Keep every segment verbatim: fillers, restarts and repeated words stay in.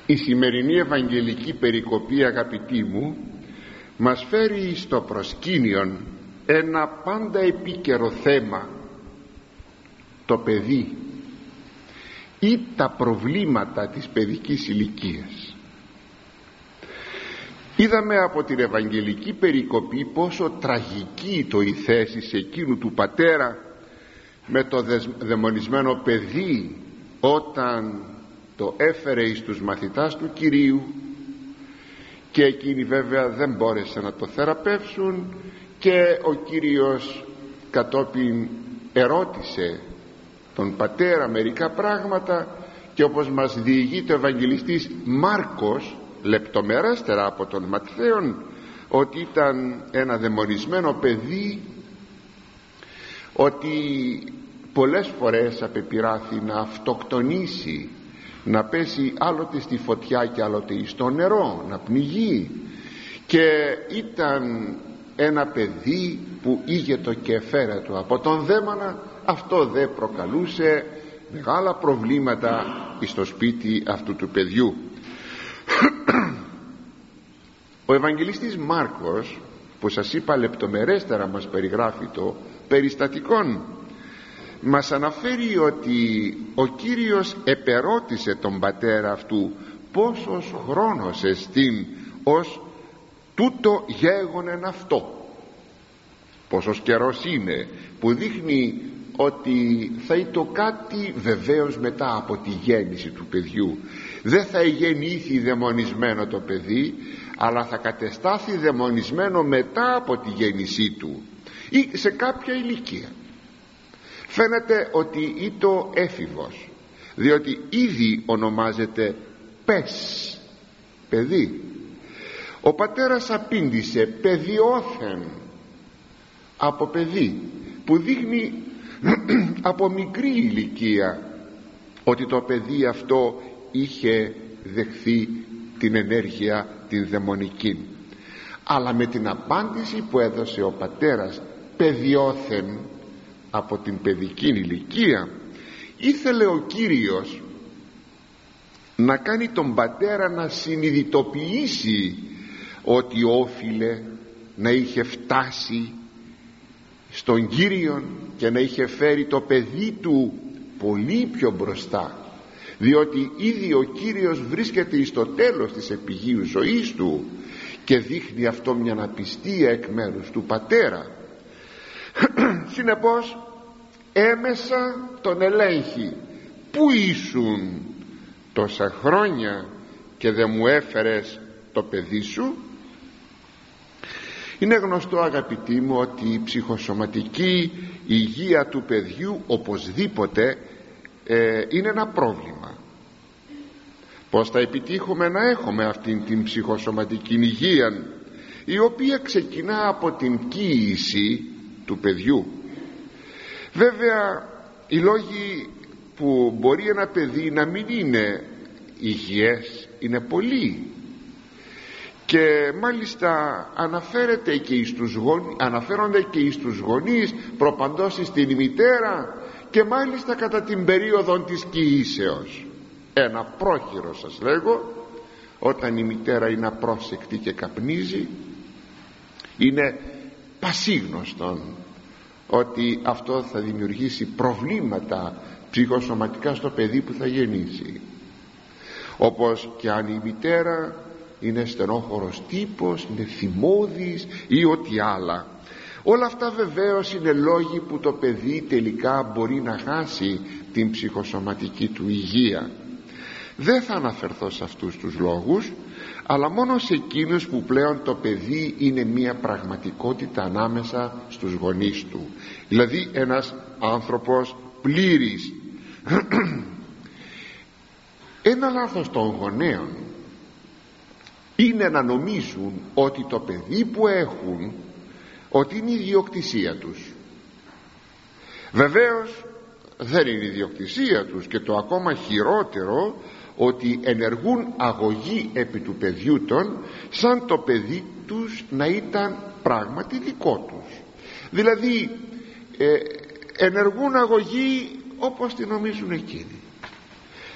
Η σημερινή Ευαγγελική περικοπή, αγαπητοί μου, μας φέρει στο προσκήνιον ένα πάντα επίκαιρο θέμα, το παιδί ή τα προβλήματα της παιδικής ηλικίας. Είδαμε από την Ευαγγελική περικοπή πόσο τραγική το η θέση σε εκείνου του πατέρα με το δαιμονισμένο παιδί όταν το έφερε εις τους μαθητάς του Κυρίου, και εκείνοι βέβαια δεν μπόρεσαν να το θεραπεύσουν, και ο Κύριος κατόπιν ερώτησε τον πατέρα μερικά πράγματα, και όπως μας διηγεί ο Ευαγγελιστής Μάρκος λεπτομερέστερα από τον Ματθαίον, ότι ήταν ένα δαιμονισμένο παιδί, ότι πολλές φορές απεπειράθη να αυτοκτονήσει, να πέσει άλλοτε στη φωτιά και άλλοτε στο νερό, να πνιγεί, και ήταν ένα παιδί που ήγετο και εφέρετο από τον δαίμονα. Αυτό δε προκαλούσε μεγάλα προβλήματα στο σπίτι αυτού του παιδιού. Ο Ευαγγελιστής Μάρκος, που σας είπα λεπτομερέστερα μας περιγράφει το περιστατικόν, μας αναφέρει ότι ο Κύριος επερώτησε τον πατέρα αυτού πόσος χρόνος εστίν ως τούτο γέγονεν αυτό, πόσος καιρός είναι, που δείχνει ότι θα ήταν κάτι βεβαίως μετά από τη γέννηση του παιδιού. Δεν θα γεννήθη δαιμονισμένο το παιδί, αλλά θα κατεστάθη δαιμονισμένο μετά από τη γέννησή του ή σε κάποια ηλικία. Φαίνεται ότι ήταν έφηβος, διότι ήδη ονομάζεται πες, παιδί. Ο πατέρας απήντησε παιδιόθεν, από παιδί, που δείχνει από μικρή ηλικία ότι το παιδί αυτό είχε δεχθεί την ενέργεια την δαιμονική. Αλλά με την απάντηση που έδωσε ο πατέρας παιδιόθεν, από την παιδική ηλικία, ήθελε ο Κύριος να κάνει τον πατέρα να συνειδητοποιήσει ότι όφιλε να είχε φτάσει στον Κύριον και να είχε φέρει το παιδί του πολύ πιο μπροστά, διότι ήδη ο Κύριος βρίσκεται στο τέλος της επιγείου ζωής του, και δείχνει αυτό μια απιστία εκ μέρους του πατέρα. Συνεπώς έμεσα τον ελέγχει, πού ήσουν τόσα χρόνια και δεν μου έφερες το παιδί σου? Είναι γνωστό, αγαπητοί μου, ότι η ψυχοσωματική υγεία του παιδιού οπωσδήποτε ε, είναι ένα πρόβλημα. Πώς θα επιτύχουμε να έχουμε αυτήν την ψυχοσωματική υγεία, η οποία ξεκινά από την κύηση του παιδιού? Βέβαια οι λόγοι που μπορεί ένα παιδί να μην είναι υγιές είναι πολλοί, και μάλιστα αναφέρεται και εις τους γονείς, αναφέρονται και εις τους γονείς προπαντός στην μητέρα, και μάλιστα κατά την περίοδο της κοιήσεως. Ένα πρόχειρο σας λέγω, όταν η μητέρα είναι απρόσεκτη και καπνίζει, είναι πασίγνωστον ότι αυτό θα δημιουργήσει προβλήματα ψυχοσωματικά στο παιδί που θα γεννήσει. Όπως και αν η μητέρα είναι στενόχωρος τύπος, είναι θυμώδης ή ό,τι άλλα. Όλα αυτά βεβαίως είναι λόγοι που το παιδί τελικά μπορεί να χάσει την ψυχοσωματική του υγεία. Δεν θα αναφερθώ σε αυτούς τους λόγους, αλλά μόνο σε εκείνους που πλέον το παιδί είναι μία πραγματικότητα ανάμεσα στους γονείς του, δηλαδή ένας άνθρωπος πλήρης. Ένα λάθος των γονέων είναι να νομίζουν ότι το παιδί που έχουν ότι είναι η ιδιοκτησία τους. Βεβαίως δεν είναι η ιδιοκτησία τους, και το ακόμα χειρότερο, ότι ενεργούν αγωγή επί του παιδιού των, σαν το παιδί τους να ήταν πράγματι δικό τους. Δηλαδή ε, ενεργούν αγωγή όπως τη νομίζουν εκείνοι.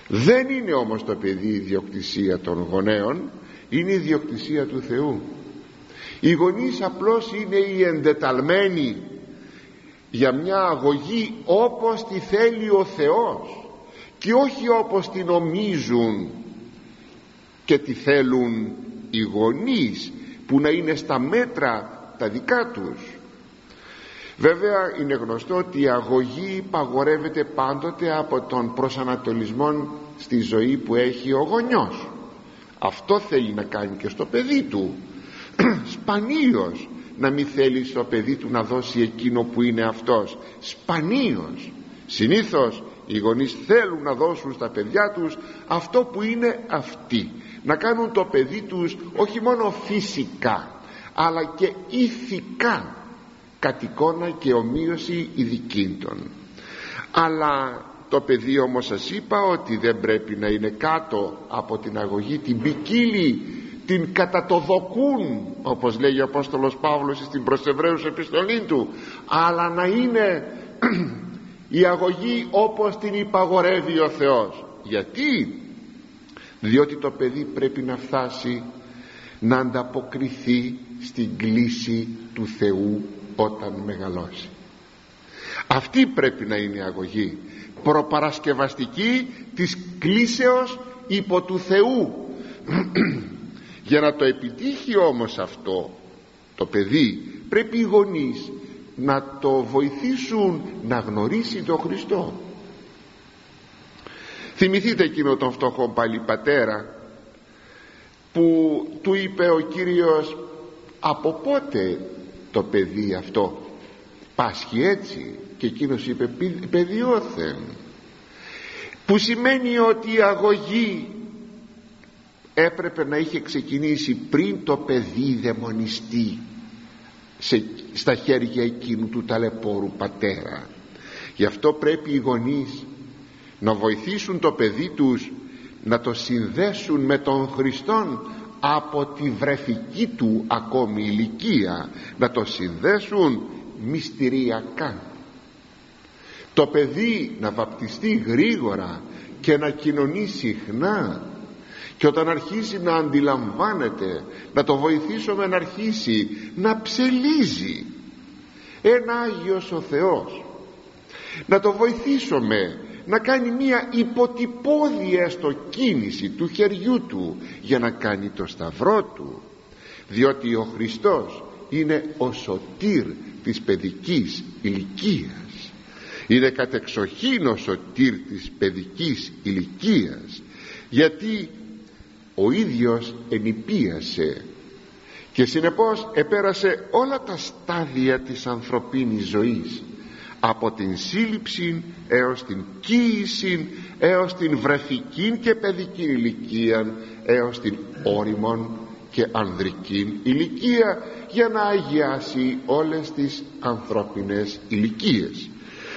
Δεν είναι όμως το παιδί ιδιοκτησία των γονέων, είναι η ιδιοκτησία του Θεού. Οι γονείς απλώς είναι οι εντεταλμένοι για μια αγωγή όπως τη θέλει ο Θεός και όχι όπως τη νομίζουν και τη θέλουν οι γονείς, που να είναι στα μέτρα τα δικά τους. Βέβαια είναι γνωστό ότι η αγωγή παγορεύεται πάντοτε από τον προσανατολισμό στη ζωή που έχει ο γονιός. Αυτό θέλει να κάνει και στο παιδί του. Σπανίως να μην θέλει στο παιδί του να δώσει εκείνο που είναι αυτός. Σπανίως. Συνήθως οι γονείς θέλουν να δώσουν στα παιδιά τους αυτό που είναι αυτοί, να κάνουν το παιδί τους όχι μόνο φυσικά αλλά και ηθικά κατ' εικόνα και ομοίωση ειδικήντων. Αλλά το παιδί, όμως σας είπα ότι δεν πρέπει να είναι κάτω από την αγωγή την ποικίλη, την κατά το δοκούν, όπως λέει ο Απόστολος Παύλος στην προς Εβραίους επιστολή του, αλλά να είναι η αγωγή όπως την υπαγορεύει ο Θεός. Γιατί? Διότι το παιδί πρέπει να φτάσει να ανταποκριθεί στην κλίση του Θεού όταν μεγαλώσει. Αυτή πρέπει να είναι η αγωγή, προπαρασκευαστική της κλίσεως υπό του Θεού. Για να το επιτύχει όμως αυτό το παιδί, πρέπει οι γονείς να το βοηθήσουν να γνωρίσει τον Χριστό. Θυμηθείτε εκείνο τον φτωχό πάλι πατέρα που του είπε ο Κύριος, από πότε το παιδί αυτό πάσχει έτσι? Και εκείνος είπε, παιδιόθεν, που σημαίνει ότι η αγωγή έπρεπε να είχε ξεκινήσει πριν το παιδί δαιμονιστεί σε, στα χέρια εκείνου του ταλαιπώρου πατέρα. Γι' αυτό πρέπει οι γονείς να βοηθήσουν το παιδί τους να το συνδέσουν με τον Χριστόν από τη βρεφική του ακόμη ηλικία, να το συνδέσουν μυστηριακά. Το παιδί να βαπτιστεί γρήγορα και να κοινωνεί συχνά, και όταν αρχίσει να αντιλαμβάνεται, να το βοηθήσουμε να αρχίσει να ψελίζει. Ένα Άγιος ο Θεός, να το βοηθήσουμε να κάνει μία υποτυπώδη έστω κίνηση του χεριού του για να κάνει το σταυρό του, διότι ο Χριστός είναι ο σωτήρ της παιδικής ηλικίας, είναι κατεξοχήν ο σωτήρ της παιδικής ηλικίας, γιατί ο ίδιος ενηπίασε και συνεπώς επέρασε όλα τα στάδια της ανθρωπίνης ζωής, από την σύλληψη έως την κύηση, έως την βρεφική και παιδική ηλικία, έως την όριμον και ανδρική ηλικία, για να αγιάσει όλες τις ανθρώπινες ηλικίες.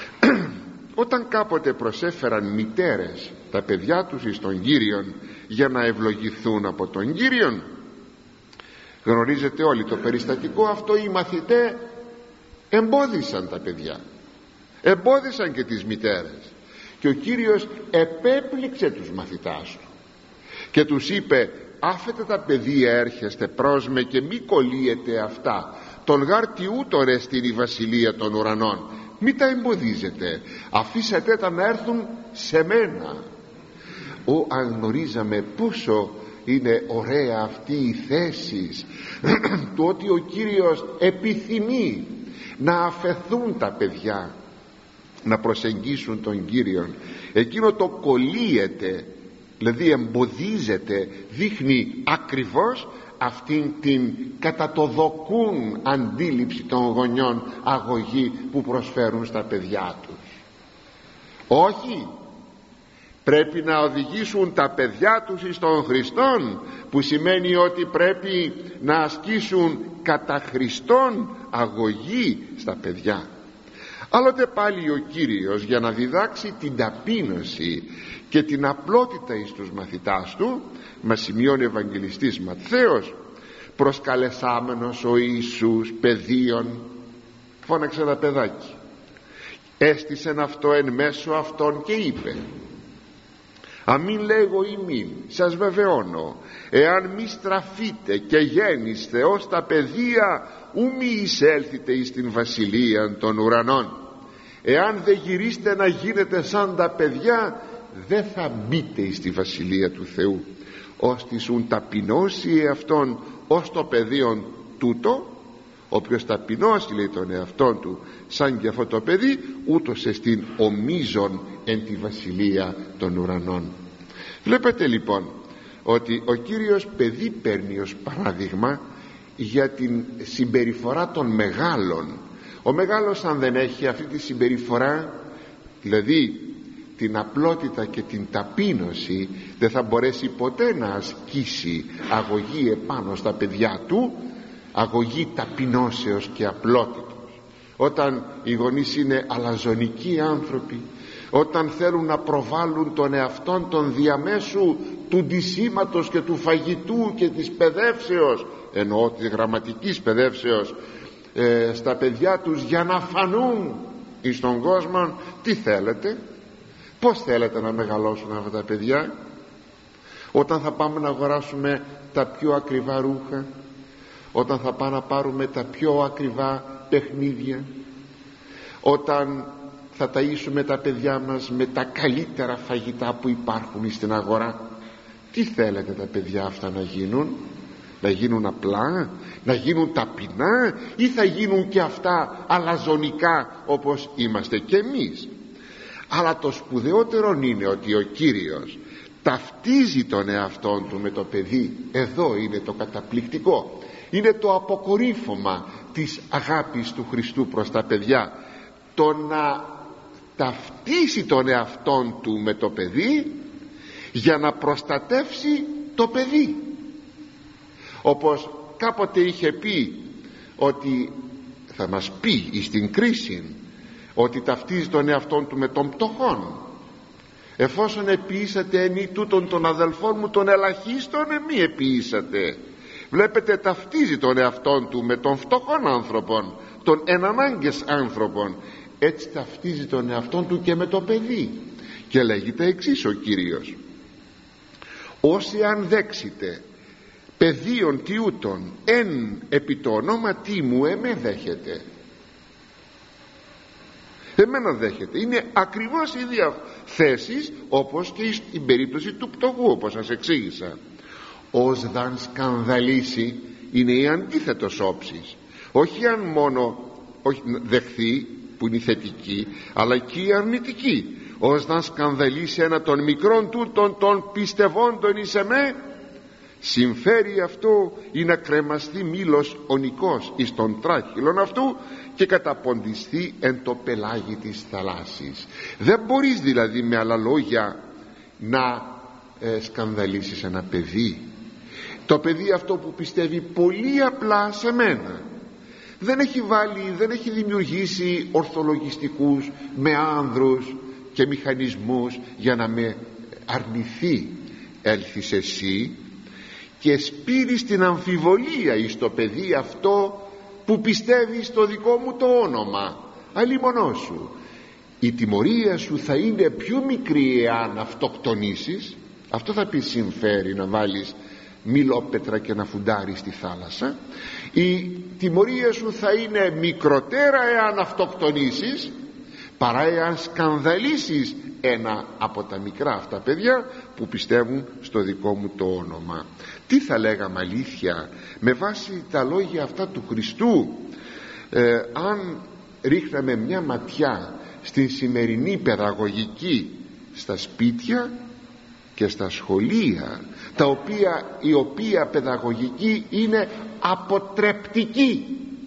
Όταν κάποτε προσέφεραν μητέρες τα παιδιά τους εις τον Κύριον για να ευλογηθούν από τον Κύριον, γνωρίζετε όλοι το περιστατικό αυτό, οι μαθητές εμπόδισαν τα παιδιά, εμπόδισαν και τις μητέρες, και ο Κύριος επέπληξε τους μαθητάς του και τους είπε, άφετε τα παιδεία έρχεστε προς με και μη κολλείετε αυτά, τον γάρτι ούτων εστιν η βασιλεία των ουρανών, μη τα εμποδίζετε, αφήσατε τα να έρθουν σε μένα. Ω, αν γνωρίζαμε πόσο είναι ωραία αυτή η θέση του ότι ο Κύριος επιθυμεί να αφεθούν τα παιδιά να προσεγγίσουν τον Κύριον, εκείνο το κολλείεται, δηλαδή εμποδίζεται, δείχνει ακριβώς αυτήν την κατά το δοκούν αντίληψη των γονιών αγωγή που προσφέρουν στα παιδιά τους. Όχι, πρέπει να οδηγήσουν τα παιδιά τους εις τον Χριστόν, που σημαίνει ότι πρέπει να ασκήσουν κατά Χριστόν αγωγή στα παιδιά. Άλλοτε πάλι ο Κύριος, για να διδάξει την ταπείνωση και την απλότητα εις τους μαθητάς του, μας σημειώνει ο Ευαγγελιστής Ματθαίος, προσκαλεσάμενος ο Ιησούς παιδίον, φώναξε ένα παιδάκι, έστησεν αυτό εν μέσω αυτών και είπε, Αμήν λέγω ημίν, σας βεβαιώνω, εάν μη στραφείτε και γέννηστε ως τα παιδεία, ου μη εισέλθετε εις την βασιλεία των ουρανών. Εάν δεν γυρίστε να γίνετε σαν τα παιδιά, δεν θα μπείτε εις τη βασιλεία του Θεού. Ώστις ουν ταπεινώσει εαυτόν ως το παιδίον τούτο, όποιος ταπεινώσει, λέει, τον εαυτόν του σαν και αυτό το παιδί, ούτως εστίν ομίζων εν τη βασιλεία των ουρανών. Βλέπετε λοιπόν ότι ο Κύριος παιδί παίρνει ως παράδειγμα για την συμπεριφορά των μεγάλων. Ο μεγάλος, αν δεν έχει αυτή τη συμπεριφορά, δηλαδή την απλότητα και την ταπείνωση, δεν θα μπορέσει ποτέ να ασκήσει αγωγή επάνω στα παιδιά του, αγωγή ταπεινώσεως και απλότητος. Όταν οι γονείς είναι αλαζονικοί άνθρωποι, όταν θέλουν να προβάλλουν τον εαυτόν των διαμέσου του ντυσίματος και του φαγητού και της παιδεύσεως, εννοώ της γραμματικής παιδεύσεως, ε, στα παιδιά τους, για να φανούν εις τον κόσμο, τι θέλετε, πως θέλετε να μεγαλώσουν αυτά τα παιδιά? Όταν θα πάμε να αγοράσουμε τα πιο ακριβά ρούχα, όταν θα πάμε να πάρουμε τα πιο ακριβά παιχνίδια, όταν θα ταΐσουμε τα παιδιά μας με τα καλύτερα φαγητά που υπάρχουν στην αγορά, τι θέλετε τα παιδιά αυτά να γίνουν? Να γίνουν απλά, να γίνουν ταπεινά, ή θα γίνουν και αυτά αλαζονικά όπως είμαστε και εμείς? Αλλά το σπουδαιότερο είναι ότι ο Κύριος ταυτίζει τον εαυτόν του με το παιδί. Εδώ είναι το καταπληκτικό, είναι το αποκορύφωμα της αγάπης του Χριστού προς τα παιδιά, το να ταυτίσει τον εαυτόν του με το παιδί για να προστατεύσει το παιδί. Όπως κάποτε είχε πει, ότι θα μας πει στην κρίση ότι ταυτίζει τον εαυτόν του με τον πτωχόν. Εφόσον επίησατε ενή τούτων των αδελφών μου των ελαχίστων, εμεί επίησατε. Βλέπετε, ταυτίζει τον εαυτόν του με τον φτωχόν άνθρωπον, των ενανάγκες άνθρωπον. Έτσι ταυτίζει τον εαυτόν του και με το παιδί. Και λέγεται εξής ο Κύριος: όσοι αν δέξετε παιδίων τιούτων εν επί το ονόματί μου, εμέ δέχεται. Εμένα δέχεται. Είναι ακριβώς οι ίδια θέσεις όπως και στην περίπτωση του πτωχού, όπως σας εξήγησα. Ως δαν σκανδαλίσει είναι η αντίθετος όψης. Όχι αν μόνο όχι δεχθεί, που είναι η θετική, αλλά και η αρνητική. Ως δαν σκανδαλίσει ένα των μικρών τούτων των πιστευόντων εις εμέ, συμφέρει αυτό ή να κρεμαστεί μήλος ονικός εις τον τράχυλον αυτού και καταποντιστεί εν το πελάγι της θαλάσσης. Δεν μπορείς δηλαδή με άλλα λόγια να ε, σκανδαλίσεις ένα παιδί. Το παιδί αυτό που πιστεύει πολύ απλά σε μένα, δεν έχει βάλει, δεν έχει δημιουργήσει ορθολογιστικούς με άνδρους και μηχανισμούς για να με αρνηθεί. Έλθεις εσύ και σπείρεις την αμφιβολία εις το παιδί αυτό που πιστεύει στο δικό μου το όνομα. Αλλήμονό σου. Η τιμωρία σου θα είναι πιο μικρή εάν αυτοκτονήσεις. Αυτό θα πει συμφέρει να βάλεις μιλόπετρα και να φουντάρεις στη θάλασσα. Η τιμωρία σου θα είναι μικροτέρα εάν αυτοκτονήσεις, παρά εάν σκανδαλίσεις ένα από τα μικρά αυτά παιδιά που πιστεύουν στο δικό μου το όνομα. Τι θα λέγαμε αλήθεια με βάση τα λόγια αυτά του Χριστού, ε, αν ρίχναμε μια ματιά στην σημερινή παιδαγωγική στα σπίτια και στα σχολεία, τα οποία, η οποία παιδαγωγική είναι αποτρεπτική.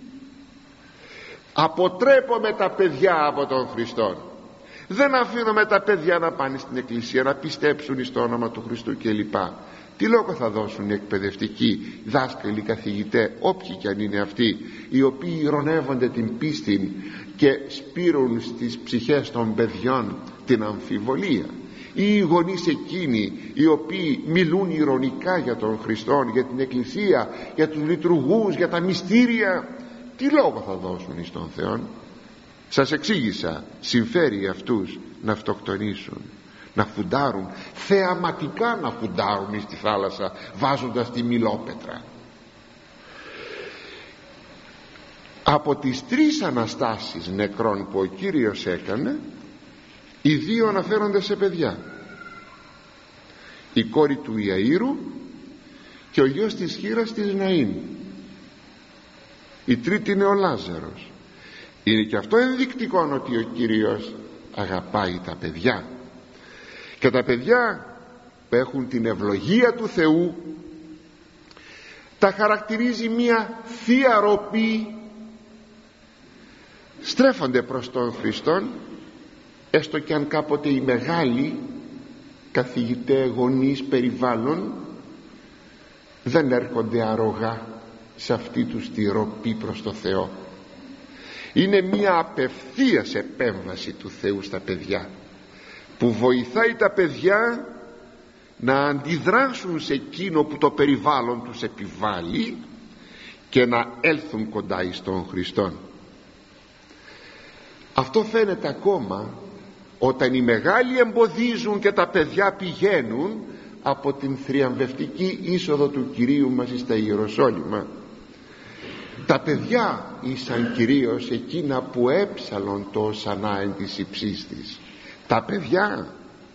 Αποτρέπουμε τα παιδιά από τον Χριστό. Δεν αφήνουμε τα παιδιά να πάνε στην εκκλησία, να πιστέψουν στο όνομα του Χριστού κλπ. Τι λόγο θα δώσουν οι εκπαιδευτικοί, δάσκαλοι, καθηγητές, όποιοι κι αν είναι αυτοί, οι οποίοι ειρωνεύονται την πίστη και σπείρουν στις ψυχές των παιδιών την αμφιβολία, ή οι γονείς εκείνοι οι οποίοι μιλούν ειρωνικά για τον Χριστό, για την εκκλησία, για τους λειτουργούς, για τα μυστήρια? Τι λόγο θα δώσουν εις τον Θεό? Σας εξήγησα, συμφέρει αυτούς να αυτοκτονήσουν. να φουντάρουν, θεαματικά να φουντάρουν στη θάλασσα, βάζοντας τη μιλόπετρα. Από τις τρεις αναστάσεις νεκρών που ο Κύριος έκανε, οι δύο αναφέρονται σε παιδιά, η κόρη του Ιαΐρου και ο γιος της χήρας της Ναΐν. Η τρίτη είναι ο Λάζαρος. Είναι και αυτό ενδεικτικό ότι ο Κύριος αγαπάει τα παιδιά, και τα παιδιά που έχουν την ευλογία του Θεού τα χαρακτηρίζει μια θεία ροπή, στρέφονται προς τον Χριστόν, έστω και αν κάποτε οι μεγάλοι καθηγητές, γονείς, περιβάλλον δεν έρχονται αρρωγά σε αυτή τους τη ροπή προς το Θεό. Είναι μια απευθείας επέμβαση του Θεού στα παιδιά, που βοηθάει τα παιδιά να αντιδράσουν σε εκείνο που το περιβάλλον τους επιβάλλει και να έλθουν κοντά εις τον Χριστόν. Αυτό φαίνεται ακόμα όταν οι μεγάλοι εμποδίζουν και τα παιδιά πηγαίνουν από την θριαμβευτική είσοδο του Κυρίου μας στα Ιεροσόλυμα. Τα παιδιά ήσαν κυρίως εκείνα που έψαλον το οσανά εν της υψής της. Τα παιδιά.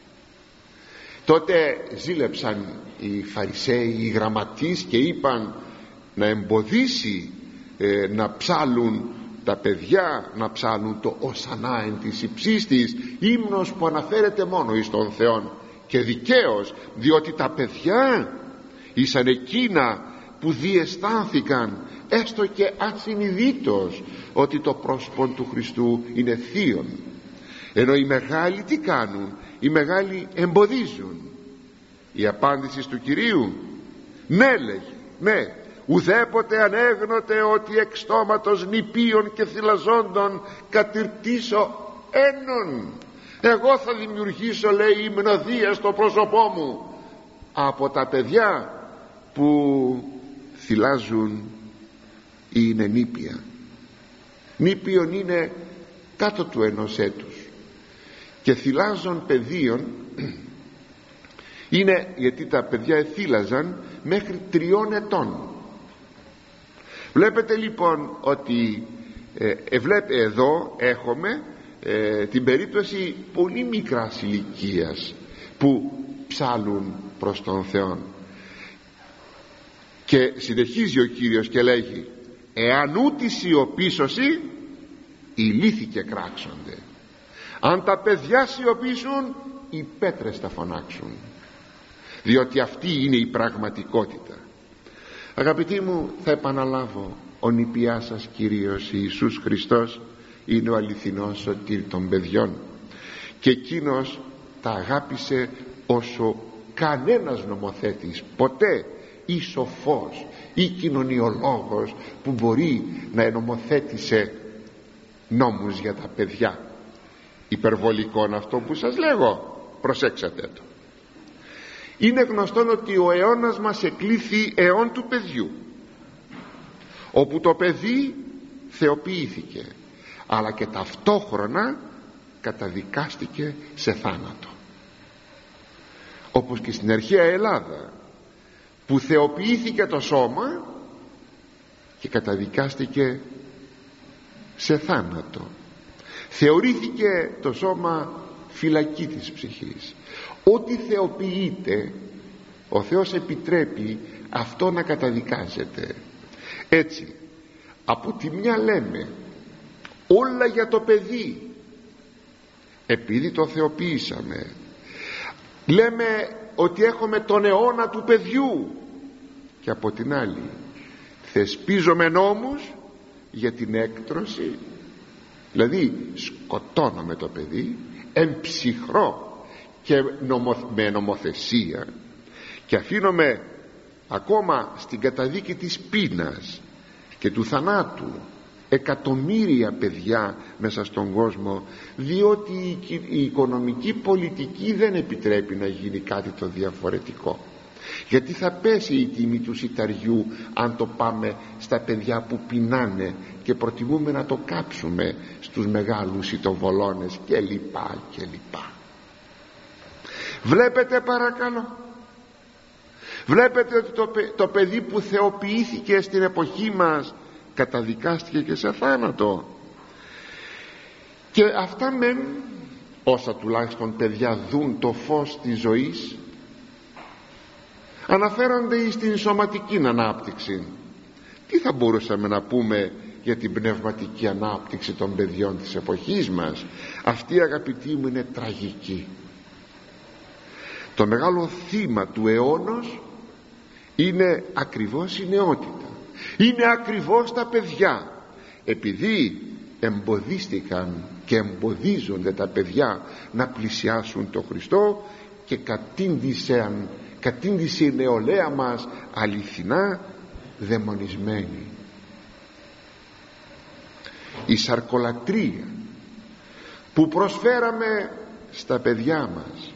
Τότε ζήλεψαν οι Φαρισαίοι, οι γραμματείς, και είπαν να εμποδίσει ε, να ψάλουν τα παιδιά, να ψάλουν το οσανά εν της υψής της, ύμνος που αναφέρεται μόνο εις τον Θεόν, και δικαίως, διότι τα παιδιά ήσαν εκείνα που διαισθάνθηκαν έστω και ασυνειδήτως ότι το πρόσωπο του Χριστού είναι θείον. Ενώ οι μεγάλοι τι κάνουν? Οι μεγάλοι εμποδίζουν. Η απάντηση του Κυρίου, ναι, λέγει, ναι, ουδέποτε ανέγνωτε ότι εξ στόματος νηπίων και θυλαζόντων κατηρτήσω ένων. Εγώ θα δημιουργήσω, λέει, υμνοδία στο πρόσωπό μου από τα παιδιά που θυλάζουν ή είναι νήπια. Νήπιον είναι κάτω του ενός έτους, και θυλάζων παιδίων είναι γιατί τα παιδιά εθύλαζαν μέχρι τριών ετών. Βλέπετε λοιπόν ότι ε, ε, βλέπε, εδώ έχουμε ε, την περίπτωση πολύ μικράς ηλικίας που ψάλουν προς τον Θεό. Και συνεχίζει ο Κύριος και λέγει, εάν ούτι σιωπήσωσι, οι λύθοι και κράξονται. Αν τα παιδιά σιωπήσουν, οι πέτρες θα φωνάξουν, διότι αυτή είναι η πραγματικότητα. Αγαπητοί μου, θα επαναλάβω, ο νηπιάς σας Κύριος Ιησούς Χριστός είναι ο αληθινός σωτήρ των παιδιών, και εκείνος τα αγάπησε όσο κανένας νομοθέτης ποτέ, ή σοφός ή κοινωνιολόγος που μπορεί να ενομοθέτησε νόμους για τα παιδιά. Υπερβολικό αυτό που σας λέγω, προσέξατε το. Είναι γνωστό ότι ο αιώνας μας εκλήθη αιών του παιδιού, όπου το παιδί θεοποιήθηκε, αλλά και ταυτόχρονα καταδικάστηκε σε θάνατο, όπως και στην αρχαία Ελλάδα, που θεοποιήθηκε το σώμα και καταδικάστηκε σε θάνατο. Θεωρήθηκε το σώμα φυλακή της ψυχής. Ό,τι θεοποιείται, ο Θεός επιτρέπει αυτό να καταδικάζεται. Έτσι, από τη μια λέμε όλα για το παιδί, επειδή το θεοποιήσαμε. Λέμε ότι έχουμε τον αιώνα του παιδιού, και από την άλλη θεσπίζουμε νόμους για την έκτρωση, δηλαδή σκοτώνουμε το παιδί εμψυχρό και νομο, με νομοθεσία, και αφήνουμε ακόμα στην καταδίκη της πείνας και του θανάτου εκατομμύρια παιδιά μέσα στον κόσμο, διότι η οικονομική πολιτική δεν επιτρέπει να γίνει κάτι το διαφορετικό. Γιατί θα πέσει η τιμή του σιταριού αν το πάμε στα παιδιά που πεινάνε και προτιμούμε να το κάψουμε στους μεγάλους σιτοβολώνες και λοιπά και λοιπά. Βλέπετε παρακαλώ, βλέπετε ότι το, το παιδί που θεοποιήθηκε στην εποχή μας καταδικάστηκε και σε θάνατο. Και αυτά μεν, όσα τουλάχιστον παιδιά δουν το φως της ζωής, αναφέρονται στην σωματική ανάπτυξη. Τι θα μπορούσαμε να πούμε για την πνευματική ανάπτυξη των παιδιών της εποχής μας? Αυτή, αγαπητοί μου, είναι τραγική. Το μεγάλο θύμα του αιώνος είναι ακριβώς η νεότητα, είναι ακριβώς τα παιδιά, επειδή εμποδίστηκαν και εμποδίζονται τα παιδιά να πλησιάσουν τον Χριστό, και κατήντησαν, κατήντησε η νεολαία μας αληθινά δαιμονισμένη. Η σαρκολατρία που προσφέραμε στα παιδιά μας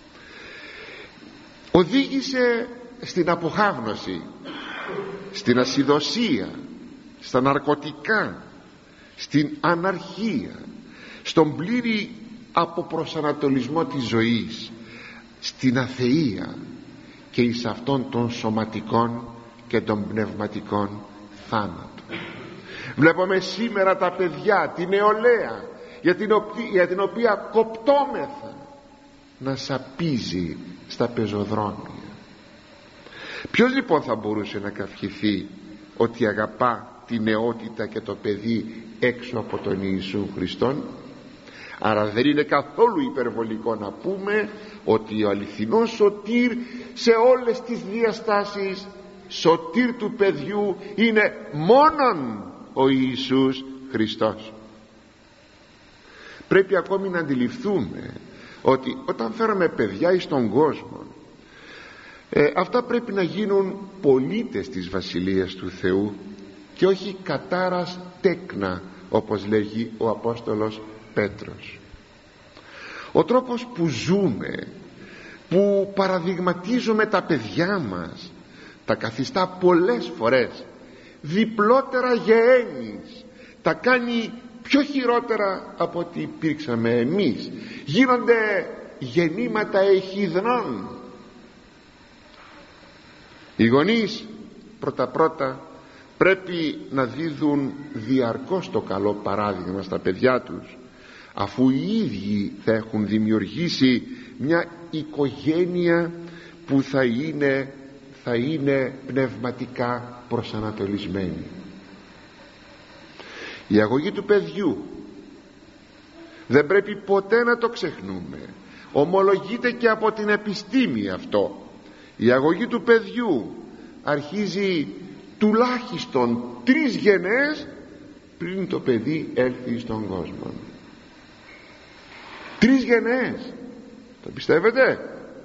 οδήγησε στην αποχάβνωση, στην ασυδοσία, στα ναρκωτικά, στην αναρχία, στον πλήρη αποπροσανατολισμό της ζωής, στην αθεία και εις αυτών των σωματικών και των πνευματικών θάνατων. Βλέπουμε σήμερα τα παιδιά, την νεολαία, για την, οποία, για την οποία κοπτόμεθα, να σαπίζει στα πεζοδρόμια. Ποιος λοιπόν θα μπορούσε να καυχηθεί ότι αγαπά τη νεότητα και το παιδί έξω από τον Ιησού Χριστόν? Άρα δεν είναι καθόλου υπερβολικό να πούμε ότι ο αληθινός σωτήρ σε όλες τις διαστάσεις, σωτήρ του παιδιού, είναι μόνον ο Ιησούς Χριστός. Πρέπει ακόμη να αντιληφθούμε ότι όταν φέρουμε παιδιά εις τον κόσμο, ε, αυτά πρέπει να γίνουν πολίτες της Βασιλείας του Θεού και όχι κατάρας τέκνα, όπως λέγει ο Απόστολος Πέτρος. Ο τρόπος που ζούμε, που παραδειγματίζουμε τα παιδιά μας, τα καθιστά πολλές φορές διπλότερα γεέννης, τα κάνει πιο χειρότερα από ό,τι υπήρξαμε εμείς. Γίνονται γεννήματα εχιδνών. Οι γονείς πρώτα πρώτα πρέπει να δίδουν διαρκώς το καλό παράδειγμα στα παιδιά τους, αφού οι ίδιοι θα έχουν δημιουργήσει μια οικογένεια που θα είναι, θα είναι πνευματικά προσανατολισμένη. Η αγωγή του παιδιού δεν πρέπει ποτέ να το ξεχνούμε. Ομολογείται και από την επιστήμη αυτό. Η αγωγή του παιδιού αρχίζει τουλάχιστον τρεις γενναίες πριν το παιδί έλθει στον κόσμο. Τρεις γενναίες. Το πιστεύετε?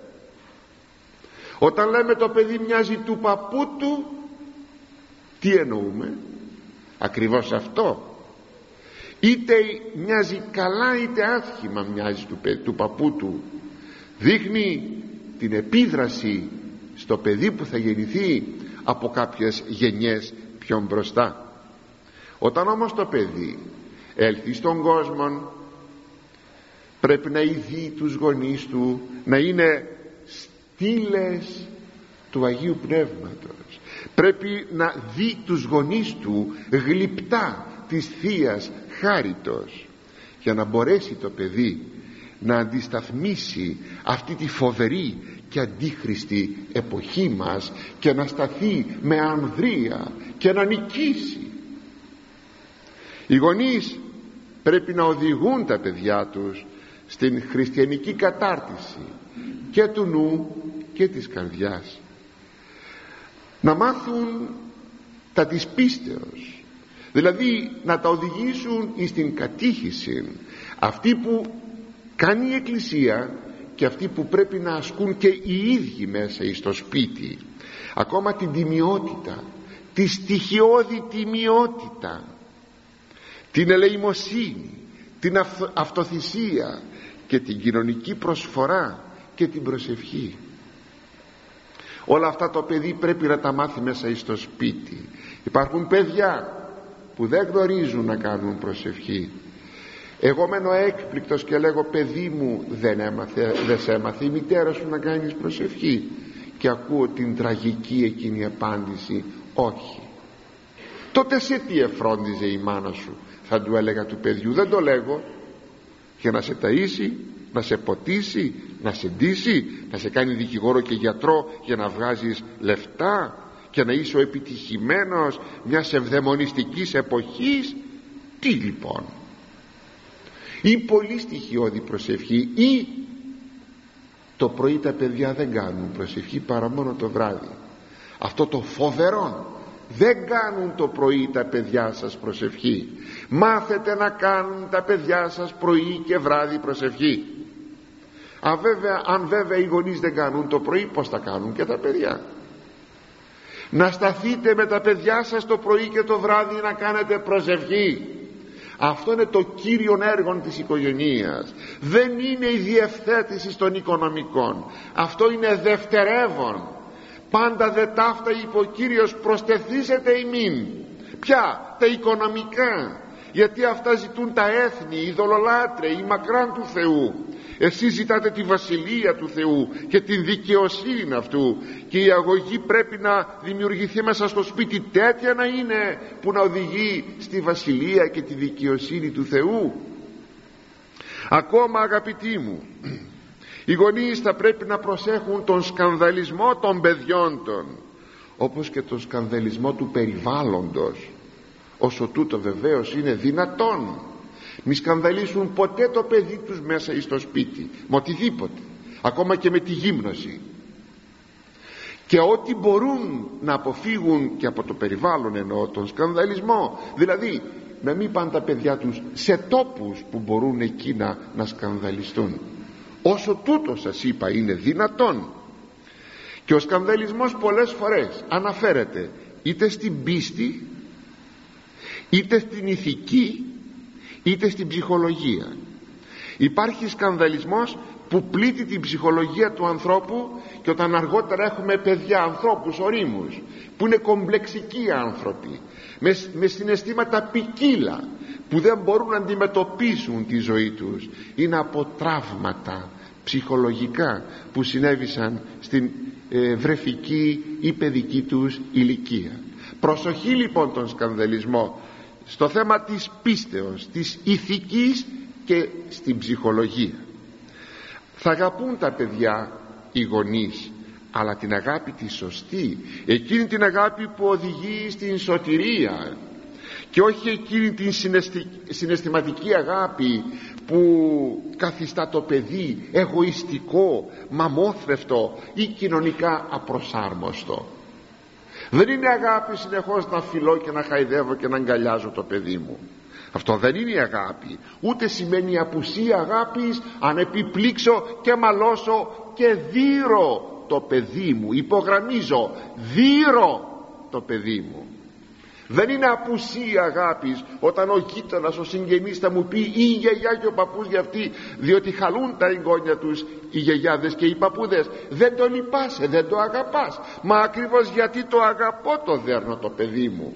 Όταν λέμε το παιδί μοιάζει του παππού του, τι εννοούμε? Ακριβώς αυτό. Είτε μοιάζει καλά είτε άσχημα μοιάζει του, του παππού του. Δείχνει την επίδραση στο παιδί που θα γεννηθεί από κάποιες γενιές πιο μπροστά. Όταν όμως το παιδί έλθει στον κόσμο, πρέπει να ειδεί τους γονείς του, να είναι στήλες του Αγίου Πνεύματος. Πρέπει να δει τους γονείς του γλυπτά της Θείας Χάριτος, για να μπορέσει το παιδί να αντισταθμίσει αυτή τη φοβερή και αντίχριστη εποχή μας και να σταθεί με ανδρεία και να νικήσει. Οι γονείς πρέπει να οδηγούν τα παιδιά τους στην χριστιανική κατάρτιση και του νου και της καρδιάς, να μάθουν τα της πίστεως, δηλαδή να τα οδηγήσουν στην κατήχηση, αυτή που κάνει η Εκκλησία και αυτή που πρέπει να ασκούν και οι ίδιοι μέσα εις το σπίτι. Ακόμα την τιμιότητα, τη στοιχειώδη τιμιότητα, την ελεημοσύνη, την αυτοθυσία και την κοινωνική προσφορά και την προσευχή. Όλα αυτά το παιδί πρέπει να τα μάθει μέσα εις το σπίτι. Υπάρχουν παιδιά που δεν γνωρίζουν να κάνουν προσευχή. Εγώ μένω έκπληκτος και λέγω, παιδί μου, δεν, έμαθε, δεν σε έμαθε η μητέρα σου να κάνεις προσευχή? Και ακούω την τραγική εκείνη απάντηση, όχι. Τότε σε τι εφρόντιζε η μάνα σου? Θα του έλεγα του παιδιού. Δεν το λέγω. Για να σε ταΐσει, να σε ποτίσει, να σε ντύσει, να σε κάνει δικηγόρο και γιατρό για να βγάζεις λεφτά και να είσαι ο επιτυχημένος μιας ευδαιμονιστικής εποχής? Τι λοιπόν? Ή πολύ στοιχειώδη προσευχή, ή το πρωί τα παιδιά δεν κάνουν προσευχή παρά μόνο το βράδυ. Αυτό το φοβερό, δεν κάνουν το πρωί τα παιδιά σας προσευχή. Μάθετε να κάνουν τα παιδιά σας πρωί και βράδυ προσευχή. Αν βέβαια, αν βέβαια οι γονείς δεν κάνουν το πρωί, πώς θα κάνουν και τα παιδιά? Να σταθείτε με τα παιδιά σας το πρωί και το βράδυ να κάνετε προσευχή. Αυτό είναι το κύριο έργο της οικογενείας. Δεν είναι η διευθέτηση των οικονομικών. Αυτό είναι δευτερεύον. Πάντα δε ταύτα, είπε ο Κύριος, προστεθήσετε ημίν. Ποια? Τα οικονομικά. Γιατί αυτά ζητούν τα έθνη, οι ειδωλολάτρε, οι μακράν του Θεού. Εσείς ζητάτε τη βασιλεία του Θεού και την δικαιοσύνη αυτού, και η αγωγή πρέπει να δημιουργηθεί μέσα στο σπίτι τέτοια να είναι που να οδηγεί στη βασιλεία και τη δικαιοσύνη του Θεού. Ακόμα, αγαπητοί μου, οι γονείς θα πρέπει να προσέχουν τον σκανδαλισμό των παιδιών των, όπως και τον σκανδαλισμό του περιβάλλοντος, όσο τούτο βεβαίως είναι δυνατόν. Μη σκανδαλίσουν ποτέ το παιδί τους μέσα εις το σπίτι, με οτιδήποτε, ακόμα και με τη γύμνωση. Και ό,τι μπορούν να αποφύγουν και από το περιβάλλον, εννοώ τον σκανδαλισμό, δηλαδή να μην πάνε τα παιδιά τους σε τόπους που μπορούν εκείνα να σκανδαλιστούν, όσο τούτο σας είπα είναι δυνατόν. Και ο σκανδαλισμός πολλές φορές αναφέρεται είτε στην πίστη, είτε στην ηθική, είτε στην ψυχολογία. Υπάρχει σκανδαλισμός που πλήττει την ψυχολογία του ανθρώπου, και όταν αργότερα έχουμε παιδιά, ανθρώπους ορίμους που είναι κομπλεξικοί άνθρωποι με, με συναισθήματα ποικίλα, που δεν μπορούν να αντιμετωπίσουν τη ζωή τους, είναι από τραύματα ψυχολογικά που συνέβησαν στην ε, βρεφική ή παιδική τους ηλικία. Προσοχή λοιπόν τον σκανδαλισμό στο θέμα της πίστεως, της ηθικής και στην ψυχολογία. Θα αγαπούν τα παιδιά οι γονείς, αλλά την αγάπη τη σωστή, εκείνη την αγάπη που οδηγεί στην σωτηρία, και όχι εκείνη την συναισθη... συναισθηματική αγάπη που καθιστά το παιδί εγωιστικό, μαμόθρευτο ή κοινωνικά απροσάρμοστο. Δεν είναι αγάπη συνεχώς να φιλώ και να χαϊδεύω και να αγκαλιάζω το παιδί μου. Αυτό δεν είναι αγάπη. Ούτε σημαίνει απουσία αγάπης αν επιπλήξω και μαλώσω και δείρω το παιδί μου. Υπογραμμίζω, δείρω το παιδί μου. Δεν είναι απουσία αγάπης όταν ο γείτονας, ο συγγενής θα μου πει ή η γιαγιά και ο παππούς για αυτοί, διότι χαλούν τα εγγόνια τους οι γιαγιάδες και οι παππούδες. Δεν το λυπάσαι, δεν το αγαπάς. Μα ακριβώς γιατί το αγαπώ το δέρνω το παιδί μου.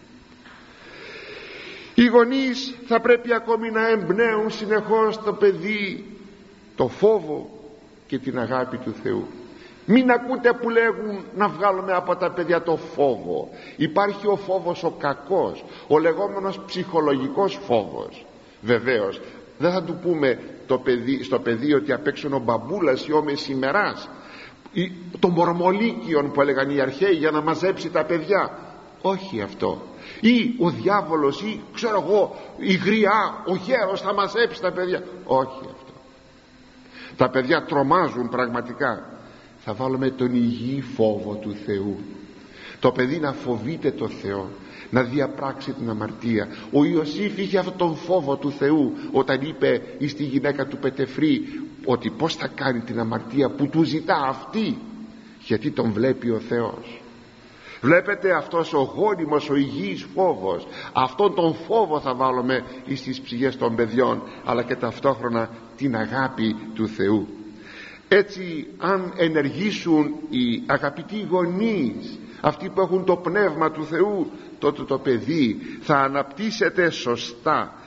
Οι γονείς θα πρέπει ακόμη να εμπνέουν συνεχώς το παιδί το φόβο και την αγάπη του Θεού. Μην ακούτε που λέγουν να βγάλουμε από τα παιδιά το φόβο. Υπάρχει ο φόβος ο κακός, ο λεγόμενος ψυχολογικός φόβος. Βεβαίως δεν θα του πούμε το παιδί, στο παιδί ότι απ' έξω ο μπαμπούλας ή ο μεσημεράς, το μορμολίκιον που έλεγαν οι αρχαίοι για να μαζέψει τα παιδιά. Όχι αυτό. Ή ο διάβολος, ή ξέρω εγώ η γριά, ο γέρος θα μαζέψει τα παιδιά. Όχι αυτό. Τα παιδιά τρομάζουν πραγματικά. Θα βάλουμε τον υγιή φόβο του Θεού. Το παιδί να φοβείται το Θεό, να διαπράξει την αμαρτία. Ο Ιωσήφ είχε αυτόν τον φόβο του Θεού όταν είπε στη γυναίκα του Πετεφρή ότι πως θα κάνει την αμαρτία που του ζητά αυτή, γιατί τον βλέπει ο Θεός. Βλέπετε, αυτός ο γόνιμος, ο υγιής φόβος, αυτόν τον φόβο θα βάλουμε στις ψυχές των παιδιών, αλλά και ταυτόχρονα την αγάπη του Θεού. Έτσι, αν ενεργήσουν οι αγαπητοί γονείς, αυτοί που έχουν το πνεύμα του Θεού, τότε το παιδί θα αναπτύσσεται σωστά,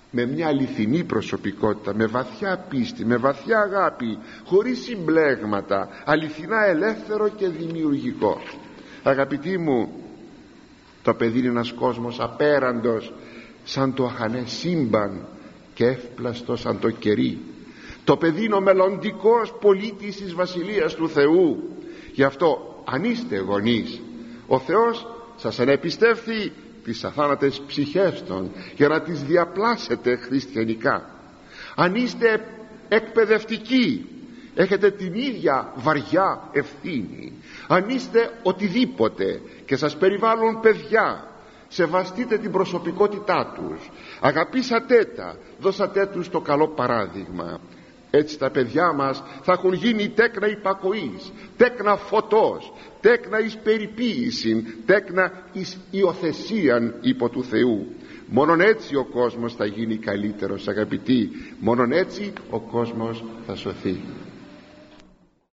με μια αληθινή προσωπικότητα, με βαθιά πίστη, με βαθιά αγάπη, χωρίς συμπλέγματα, αληθινά ελεύθερο και δημιουργικό. Αγαπητοί μου, το παιδί είναι ένας κόσμος απέραντος, σαν το αχανέ σύμπαν και εύπλαστο σαν το κερί. Το παιδί είναι ο μελλοντικός πολίτης της Βασιλείας του Θεού. Γι' αυτό αν είστε γονείς, ο Θεός σας ανεπιστεύθη τις αθάνατες ψυχές των για να τις διαπλάσετε χριστιανικά. Αν είστε εκπαιδευτικοί, έχετε την ίδια βαριά ευθύνη. Αν είστε οτιδήποτε και σας περιβάλλουν παιδιά, σεβαστείτε την προσωπικότητά τους, αγαπήσατε τα, δώσατε τους το καλό παράδειγμα. Έτσι τα παιδιά μας θα έχουν γίνει τέκνα υπακοής, τέκνα φωτός, τέκνα εις περιποίησιν, τέκνα εις υιοθεσίαν υπό του Θεού. Μόνον έτσι ο κόσμος θα γίνει καλύτερος, αγαπητοί. Μόνον έτσι ο κόσμος θα σωθεί.